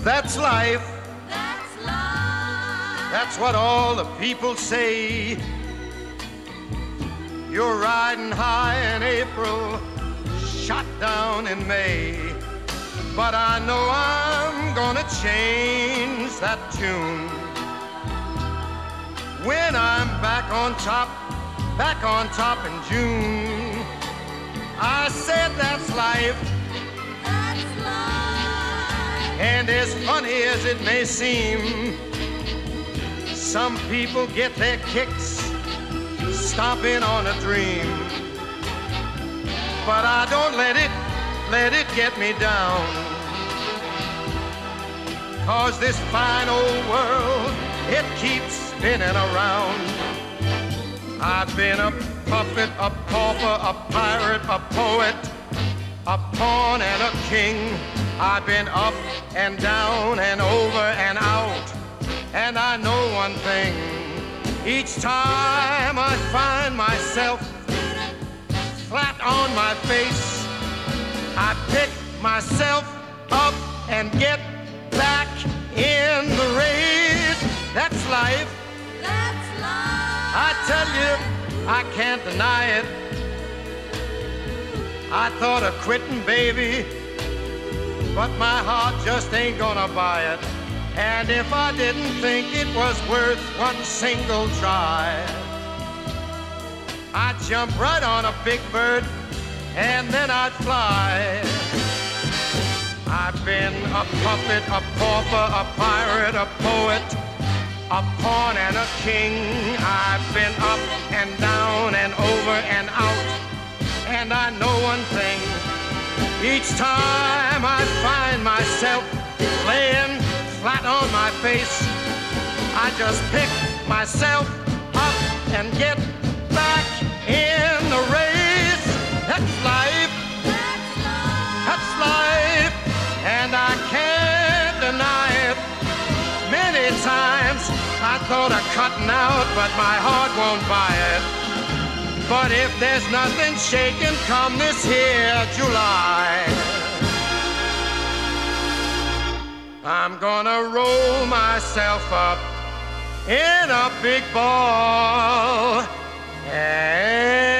That's life. That's life. That's what all the people say. You're riding high in April, shot down in May. But I know I'm gonna change that tune when I'm back on top in June. I said that's life. That's life. And as funny as it may seem, some people get their kicks stomping on a dream. But I don't let it get me down. 'Cause this fine old world, it keeps spinning around. I've been a puppet, a pauper, a pirate, a poet, a pawn and a king. I've been up and down and over and out. And I know one thing, each time I find myself flat on my face, I pick myself up and get back in the race. That's life. That's life. I tell you, I can't deny it. I thought of quitting, baby, but my heart just ain't gonna buy it. And if I didn't think it was worth one single try, I'd jump right on a big bird and then I'd fly. I've been a puppet, a pauper, a pirate, a poet, a pawn and a king. I've been up and down and over and out. And I know one thing, each time I find myself laying flat on my face, I just pick myself up and get back in the race. That's life. That's life. That's life. And I can't deny it. Many times I thought of cutting out, but my heart won't buy it. But if there's nothing shaking come this here July, I'm gonna roll myself up in a big ball and